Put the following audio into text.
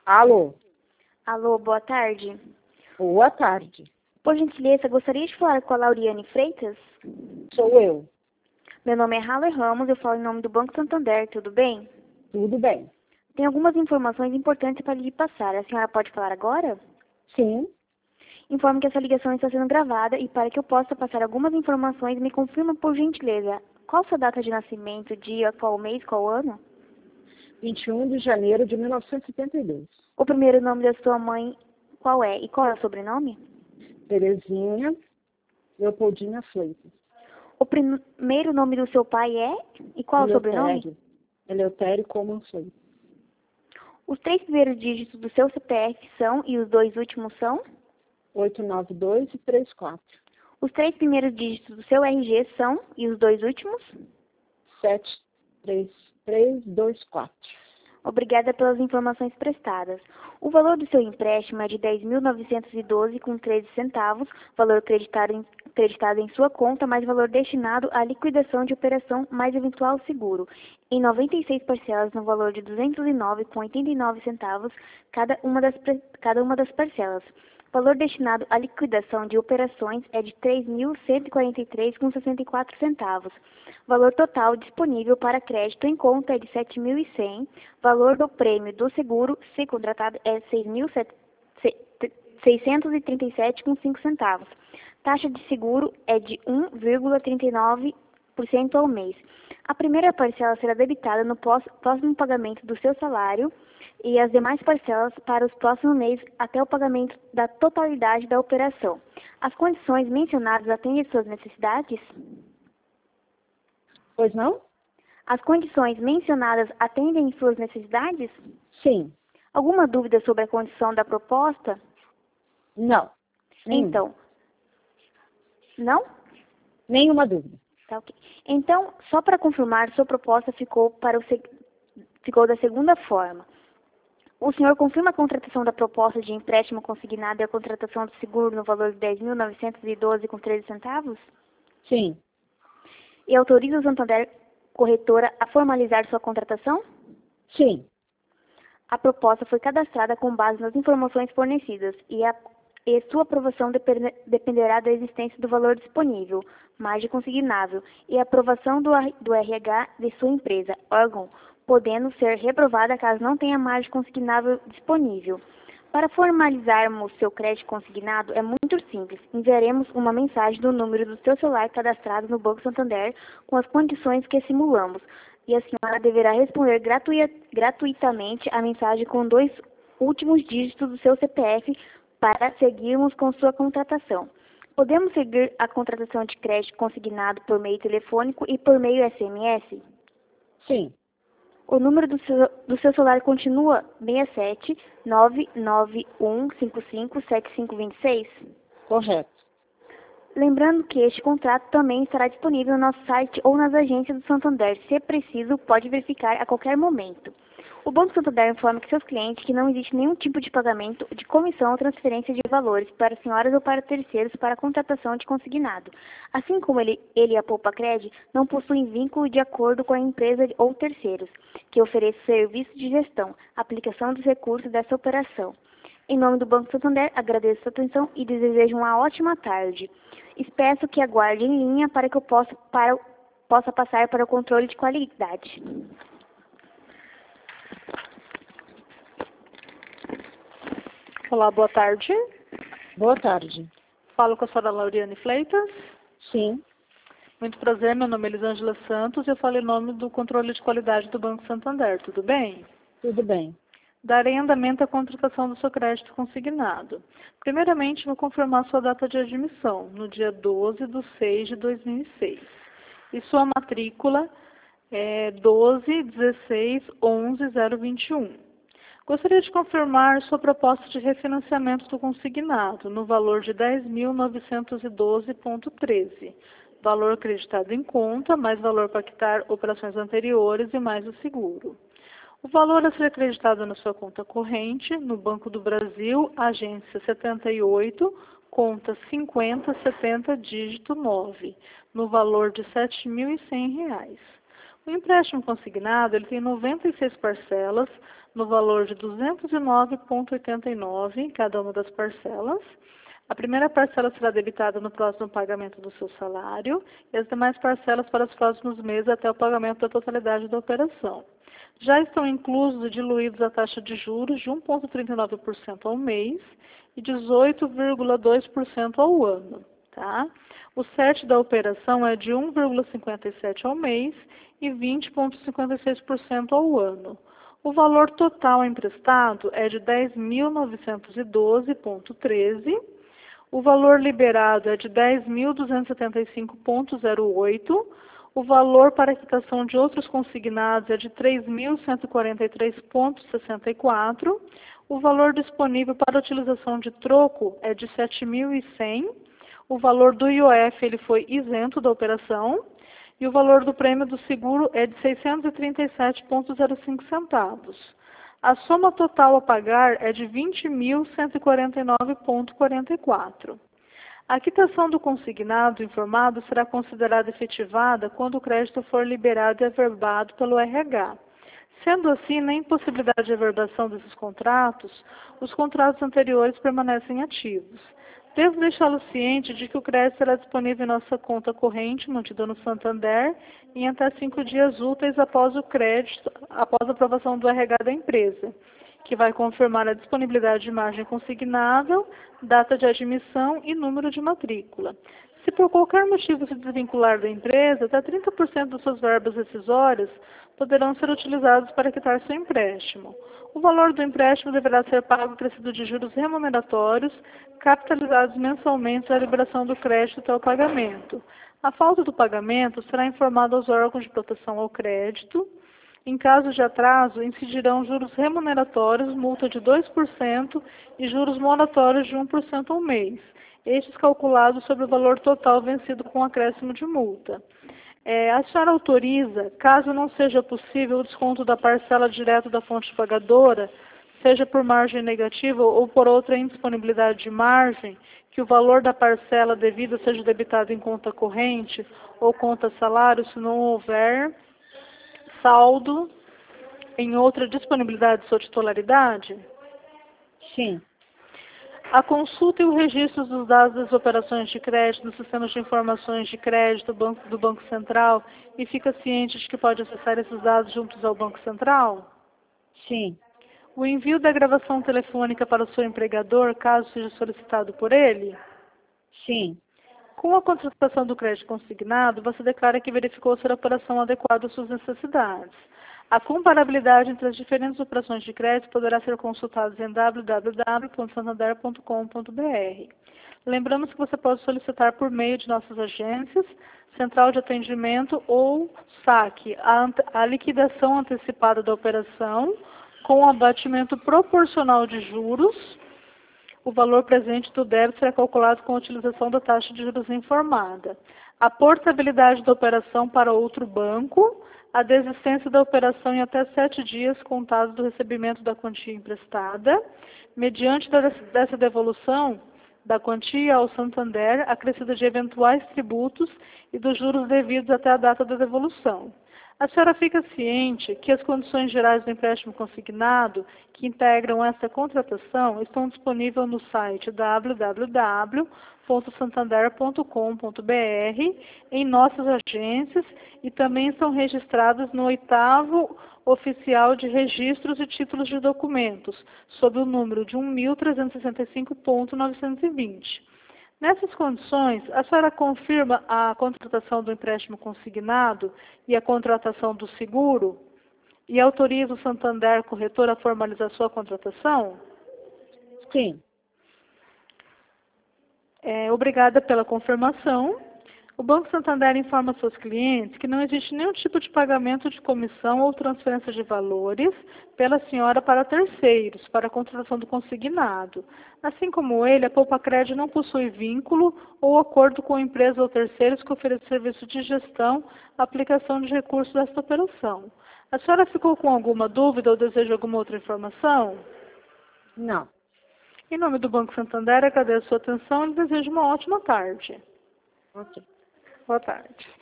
Alô, Alô, boa tarde. boa tarde. Por gentileza, gostaria de falar com a Lauriane Freitas? Sou eu. Meu nome é Haller Ramos, eu falo em nome do Banco Santander, tudo bem? Tudo bem? Tem algumas informações importantes para lhe passar. A senhora pode falar agora? Sim. Informo que essa ligação está sendo gravada e para que eu possa passar algumas informações, me confirma por gentileza. Qual sua data de nascimento, dia, qual mês, qual ano? 21 de janeiro de 1972. O primeiro nome da sua mãe, qual é? E qual é o sobrenome? Terezinha Leopoldina Freitas. O primeiro nome do seu pai é? E qual é o sobrenome? Eleutério Coman Freitas. Os 3 primeiros dígitos do seu CPF são e os 2 últimos são? 892 e 34. Os 3 primeiros dígitos do seu RG são e os 2 últimos? 73324. Obrigada pelas informações prestadas. O valor do seu empréstimo é de 10.912,13 centavos, valor acreditado em sua conta, mais valor destinado à liquidação de operação mais eventual seguro, em 96 parcelas no valor de 209,89 centavos cada uma das parcelas. Valor destinado à liquidação de operações é de 3.143,64 centavos. Valor total disponível para crédito em conta é de 7.100. Valor do prêmio do seguro, se contratado, é 637,5 centavos. Taxa de seguro é de 1,39% ao mês. A primeira parcela será debitada no próximo pagamento do seu salário e as demais parcelas para os próximos meses até o pagamento da totalidade da operação. As condições mencionadas atendem às suas necessidades? Pois não? As condições mencionadas atendem suas necessidades? Sim. Alguma dúvida sobre a condição da proposta? Não. Então, não? Nenhuma dúvida. Tá, ok. Então, só para confirmar, sua proposta ficou da seguinte forma. O senhor confirma a contratação da proposta de empréstimo consignado e a contratação do seguro no valor de 10.912,13 centavos? Sim. E autoriza o Santander Corretora a formalizar sua contratação? Sim. A proposta foi cadastrada com base nas informações fornecidas e sua aprovação dependerá da existência do valor disponível, margem consignável, e a aprovação do RH de sua empresa, órgão, podendo ser reprovada caso não tenha margem consignável disponível. Para formalizarmos seu crédito consignado, é muito simples. Enviaremos uma mensagem do número do seu celular cadastrado no Banco Santander com as condições que simulamos, e a senhora deverá responder gratuitamente a mensagem com 2 últimos dígitos do seu CPF para seguirmos com sua contratação. Podemos seguir a contratação de crédito consignado por meio telefônico e por meio SMS? Sim. O número do seu celular continua 67 99155 7526? Correto. Lembrando que este contrato também estará disponível no nosso site ou nas agências do Santander. Se preciso, pode verificar a qualquer momento. O Banco Santander informa que seus clientes que não existe nenhum tipo de pagamento de comissão ou transferência de valores para senhoras ou para terceiros para a contratação de consignado. Assim como ele e a Poupacred não possuem vínculo de acordo com a empresa ou terceiros, que oferece serviço de gestão, aplicação dos recursos dessa operação. Em nome do Banco Santander, agradeço a sua atenção e desejo uma ótima tarde. Peço que aguarde em linha para que eu possa passar para o controle de qualidade. Olá, boa tarde. Boa tarde. Falo com a senhora Lauriane Freitas. Sim. Muito prazer, meu nome é Elisângela Santos e eu falo em nome do controle de qualidade do Banco Santander, tudo bem? Tudo bem. Darei andamento à contratação do seu crédito consignado. Primeiramente, vou confirmar sua data de admissão, no dia 12/6/2006. E sua matrícula é 12.16.11.021. Gostaria de confirmar sua proposta de refinanciamento do consignado, no valor de 10.912,13. Valor acreditado em conta, mais valor para quitar operações anteriores e mais o seguro. O valor a ser acreditado na sua conta corrente, no Banco do Brasil, agência 78, conta 5070, dígito 9, no valor de R$ 7.100. O empréstimo consignado ele tem 96 parcelas no valor de 209,89 em cada uma das parcelas. A primeira parcela será debitada no próximo pagamento do seu salário e as demais parcelas para os próximos meses até o pagamento da totalidade da operação. Já estão inclusos e diluídos a taxa de juros de 1,39% ao mês e 18,2% ao ano. Tá? O CET da operação é de 1,57% ao mês e 20,56% ao ano. O valor total emprestado é de 10.912,13. O valor liberado é de 10.275,08. O valor para quitação de outros consignados é de 3.143,64. O valor disponível para utilização de troco é de 7.100. O valor do IOF ele foi isento da operação. E o valor do prêmio do seguro é de 637,05 centavos. A soma total a pagar é de 20.149,44. A quitação do consignado informado será considerada efetivada quando o crédito for liberado e averbado pelo RH. Sendo assim, na impossibilidade de averbação desses contratos, os contratos anteriores permanecem ativos. Devo deixá-lo ciente de que o crédito será disponível em nossa conta corrente, mantida no Santander, em até 5 dias úteis após o crédito, após a aprovação do RH da empresa, que vai confirmar a disponibilidade de margem consignável, data de admissão e número de matrícula. Se por qualquer motivo se desvincular da empresa, até 30% das suas verbas rescisórias poderão ser utilizados para quitar seu empréstimo. O valor do empréstimo deverá ser pago acrescido de juros remuneratórios, capitalizados mensalmente à liberação do crédito até o pagamento. A falta do pagamento será informada aos órgãos de proteção ao crédito. Em caso de atraso, incidirão juros remuneratórios, multa de 2% e juros moratórios de 1% ao mês. Estes calculados sobre o valor total vencido com acréscimo de multa. A senhora autoriza, caso não seja possível o desconto da parcela direto da fonte pagadora, seja por margem negativa ou por outra indisponibilidade de margem, que o valor da parcela devida seja debitado em conta corrente ou conta salário, se não houver saldo em outra disponibilidade de sua titularidade? Sim. A consulta e o registro dos dados das operações de crédito nos sistemas de informações de crédito do Banco Central e fica ciente de que pode acessar esses dados juntos ao Banco Central? Sim. O envio da gravação telefônica para o seu empregador, caso seja solicitado por ele? Sim. Com a contratação do crédito consignado, você declara que verificou ser a operação adequada às suas necessidades. A comparabilidade entre as diferentes operações de crédito poderá ser consultada em www.santander.com.br. Lembramos que você pode solicitar por meio de nossas agências, central de atendimento ou saque a liquidação antecipada da operação com abatimento proporcional de juros. O valor presente do débito será calculado com a utilização da taxa de juros informada. A portabilidade da operação para outro banco, a desistência da operação em até 7 dias contados do recebimento da quantia emprestada, mediante dessa devolução da quantia ao Santander, acrescida de eventuais tributos e dos juros devidos até a data da devolução. A senhora fica ciente que as condições gerais do empréstimo consignado que integram esta contratação estão disponíveis no site www.santander.com.br, em nossas agências e também estão registradas no 8º Oficial de Registros e Títulos de Documentos, sob o número de 1.365.920. Nessas condições, a senhora confirma a contratação do empréstimo consignado e a contratação do seguro e autoriza o Santander Corretor a formalizar sua contratação? Sim. Obrigada pela confirmação. O Banco Santander informa seus clientes que não existe nenhum tipo de pagamento de comissão ou transferência de valores pela senhora para terceiros, para a contratação do consignado. Assim como ele, a Poupacred não possui vínculo ou acordo com empresa ou terceiros que ofereçam serviço de gestão, aplicação de recursos desta operação. A senhora ficou com alguma dúvida ou deseja alguma outra informação? Não. Em nome do Banco Santander, agradeço a sua atenção e desejo uma ótima tarde. Ok. Boa tarde.